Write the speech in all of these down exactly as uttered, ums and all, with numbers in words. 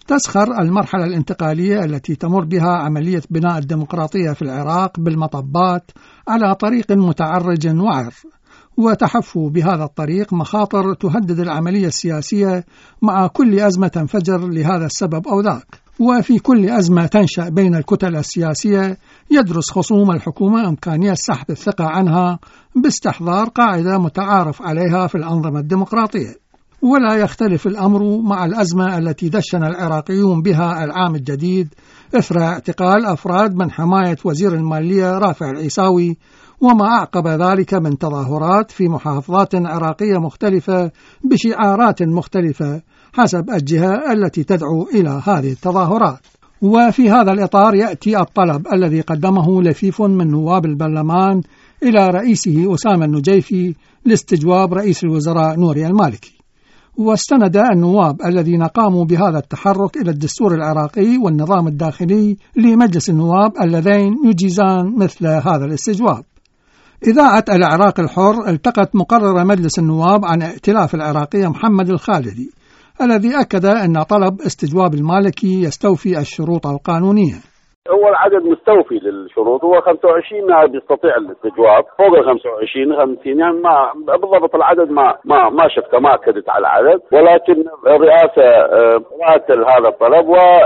تسخر المرحلة الانتقالية التي تمر بها عملية بناء الديمقراطية في العراق بالمطبات على طريق متعرج وعر، وتحفوا بهذا الطريق مخاطر تهدد العملية السياسية مع كل أزمة تنفجر لهذا السبب أو ذاك. وفي كل أزمة تنشأ بين الكتل السياسية يدرس خصوم الحكومة إمكانية سحب الثقة عنها باستحضار قاعدة متعارف عليها في الأنظمة الديمقراطية. ولا يختلف الأمر مع الأزمة التي دشن العراقيون بها العام الجديد إثر اعتقال أفراد من حماية وزير المالية رافع العيساوي، وما أعقب ذلك من تظاهرات في محافظات عراقية مختلفة بشعارات مختلفة حسب الجهة التي تدعو إلى هذه التظاهرات. وفي هذا الإطار يأتي الطلب الذي قدمه لفيف من نواب البرلمان إلى رئيسه أسامة النجيفي لاستجواب رئيس الوزراء نوري المالكي. واستند النواب الذين قاموا بهذا التحرك إلى الدستور العراقي والنظام الداخلي لمجلس النواب اللذين يجيزان مثل هذا الاستجواب. إذاعة العراق الحر التقت مقرر مجلس النواب عن ائتلاف العراقية محمد الخالدي الذي أكد أن طلب استجواب المالكي يستوفي الشروط القانونية. هو العدد مستوفي للشروط، هو خمسة وعشرين نائب يستطيع الاستجواب، فوق ال خمسة وعشرين خمسين يعني ما بالضبط العدد ما ما ما شفته، ما اكدت على العدد، ولكن الرئاسه رأت هذا الطلب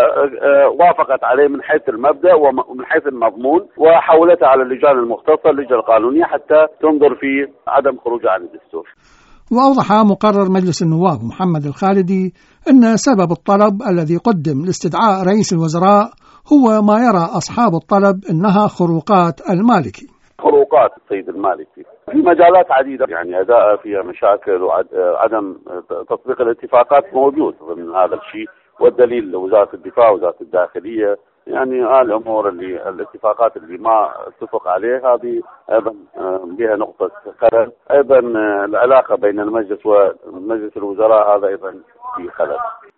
ووافقت عليه من حيث المبدأ ومن حيث المضمون، وحولتها على اللجان المختصه اللجنه القانونيه حتى تنظر في عدم خروج عن الدستور. وأوضح مقرر مجلس النواب محمد الخالدي أن سبب الطلب الذي قدم لاستدعاء رئيس الوزراء هو ما يرى أصحاب الطلب أنها خروقات المالكي. خروقات السيد المالكي في مجالات عديدة، يعني أداء فيها مشاكل وعدم تطبيق الاتفاقات موجود ضمن هذا الشيء، والدليل وزارة الدفاع وزارة الداخلية، يعني الأمور اللي الاتفاقات اللي ما اتفق عليها هذه أيضا بها نقطة خلل. أيضا العلاقة بين المجلس ومجلس الوزراء هذا أيضا في خلل.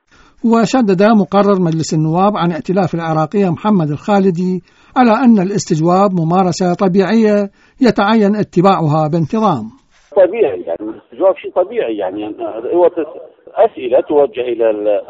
وشدد مقرر مجلس النواب عن ائتلاف العراقية محمد الخالدي على أن الاستجواب ممارسة طبيعية يتعين اتباعها بانتظام. طبيعي يعني الاستجواب شيء طبيعي، يعني هو أسئلة توجه إلى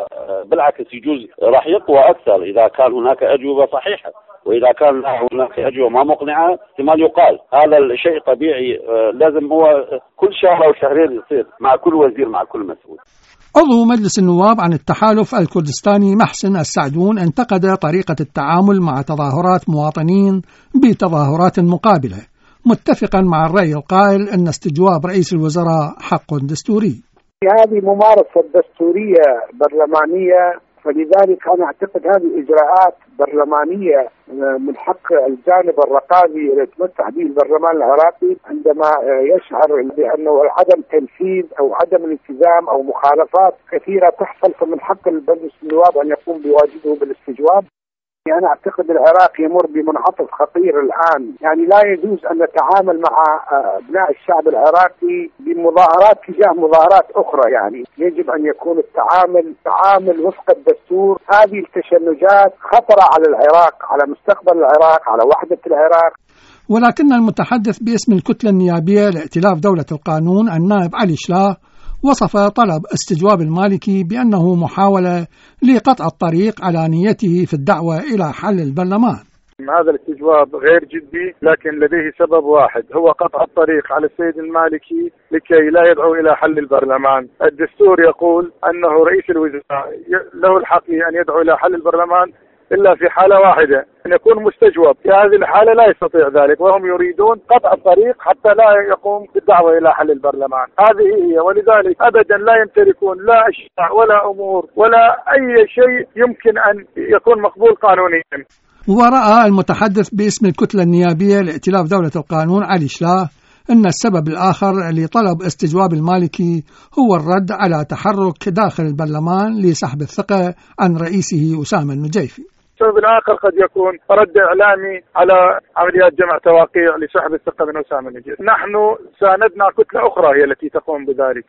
بالعكس يجوز راح يقوى أكثر إذا كان هناك أجوبة صحيحة، وإذا كان هناك أجوبة ما مقنعة احتمال يقال. هذا الشيء طبيعي، لازم هو كل شهر أو شهرين يصير مع كل وزير مع كل مسؤول. عضو مجلس النواب عن التحالف الكردستاني محسن السعدون انتقد طريقة التعامل مع تظاهرات مواطنين بتظاهرات مقابلة، متفقا مع الرأي القائل أن استجواب رئيس الوزراء حق دستوري. هذه ممارسة دستورية برلمانية، فلذلك أنا أعتقد هذه إجراءات برلمانية من حق الجانب الرقابي الذي يتمتع به البرلمان العراقي عندما يشعر بأنه عدم تنفيذ أو عدم الالتزام أو مخالفات كثيرة تحصل، فمن حق مجلس النواب أن يقوم بواجبه بالاستجواب. أنا أعتقد العراق يمر بمنعطف خطير الآن، يعني لا يجوز أن نتعامل مع أبناء الشعب العراقي بمظاهرات تجاه مظاهرات أخرى، يعني يجب أن يكون التعامل تعامل وفق الدستور. هذه التشنجات خطرة على العراق، على مستقبل العراق، على وحدة العراق. ولكن المتحدث باسم الكتلة النيابية لائتلاف دولة القانون النائب علي شلاه وصف طلب استجواب المالكي بأنه محاولة لقطع الطريق على نيته في الدعوة إلى حل البرلمان. هذا الاستجواب غير جدي، لكن لديه سبب واحد، هو قطع الطريق على السيد المالكي لكي لا يدعو إلى حل البرلمان. الدستور يقول أنه رئيس الوزراء له الحق أن يدعو إلى حل البرلمان إلا في حالة واحدة، أن يكون مستجوب. في هذه الحالة لا يستطيع ذلك، وهم يريدون قطع الطريق حتى لا يقوم بالدعوة إلى حل البرلمان. هذه هي، ولذلك أبدا لا يمتلكون لا أشياء ولا أمور ولا أي شيء يمكن أن يكون مقبول قانونيا. ورأى المتحدث باسم الكتلة النيابية لائتلاف دولة القانون علي شلاه أن السبب الآخر لطلب استجواب المالكي هو الرد على تحرك داخل البرلمان لسحب الثقة عن رئيسه أسامة النجيفي. السبب الآخر قد يكون رد إعلامي على عمليات جمع توقيع لسحب الثقة من أسامة النجيفي. نحن ساندنا كتلة أخرى هي التي تقوم بذلك،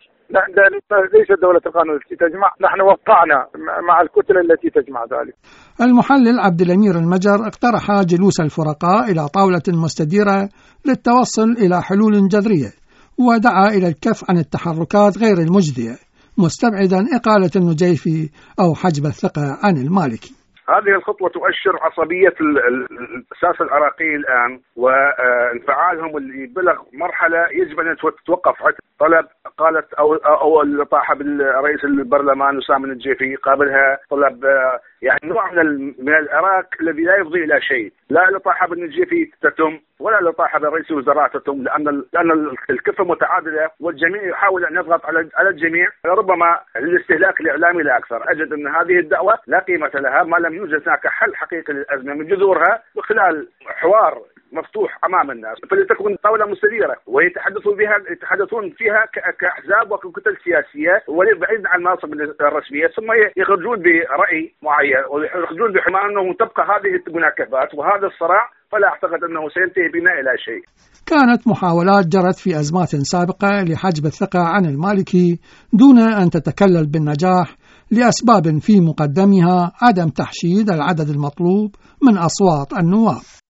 ليس دولة القانون التي تجمع، نحن وقعنا مع الكتلة التي تجمع ذلك. المحلل عبد الأمير المجر اقترح جلوس الفرقاء إلى طاولة مستديرة للتوصل إلى حلول جذرية، ودعا إلى الكف عن التحركات غير المجدية مستبعدا إقالة النجيفي أو حجب الثقة عن المالكي. هذه الخطوة تؤشر عصبية الساسة العراقي الآن وانفعالهم اللي بلغ مرحلة يجب أن تتوقف. طلب قالت أو أو الإطاحة بالرئيس البرلمان وسام النجيفي، قابلها طلب يعني نوع من العراق الذي لا يفضي إلى شيء. لا الإطاحة بالنجيفي تتم ولا الإطاحة برئيس الوزراء تتم، لأن لأن الكفة متعادلة والجميع يحاول أن يضغط على على الجميع، ربما للاستهلاك الإعلامي لا أكثر. أجد أن هذه الدعوة لا قيمة لها ما لم يوجد هناك حل حقيقي للأزمة من جذورها بخلال حوار مفتوح امام الناس، فلتكن طاوله مستديره ويتحدثوا بها يتحدثون فيها كاحزاب وكتل سياسيه وبعيد عن المناصب الرسميه، ثم يخرجون براي معين ويخرجون بحمايه انه تبقى هذه المناكفات وهذا الصراع، فلا اعتقد انه سينتهي بنا الى شيء. كانت محاولات جرت في ازمات سابقه لحجب الثقه عن المالكي دون ان تتكلل بالنجاح لاسباب في مقدمها عدم تحشيد العدد المطلوب من اصوات النواب.